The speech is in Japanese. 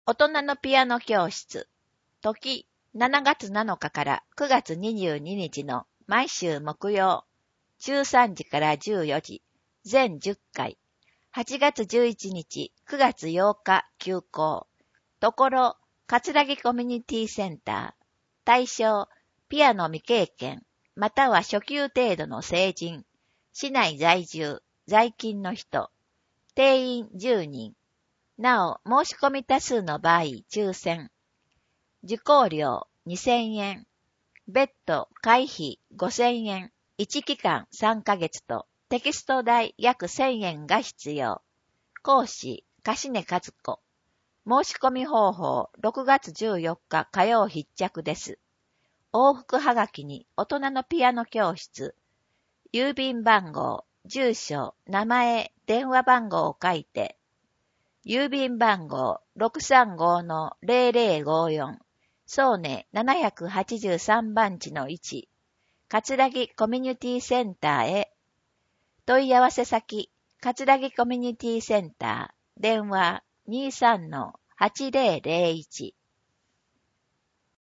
大人のピアノ教室。時、7月7日から9月22日の毎週木曜。13時から14時。全10回。8月11日、9月8日休校。ところ、葛城コミュニティセンター。対象、ピアノ未経験、または初級程度の成人。市内在住、在勤の人。定員10人。なお、申し込み多数の場合、抽選。受講料2000円。別途会費5000円。1期間3ヶ月と、テキスト代約1000円が必要。講師、柏根和子。申し込み方法、6月14日火曜必着です。往復はがきに大人のピアノ教室。郵便番号、住所、名前、電話番号を書いて、郵便番号 635-0054 総根783番地の1葛城コミュニティセンターへ。問い合わせ先葛城コミュニティセンター電話 23-8001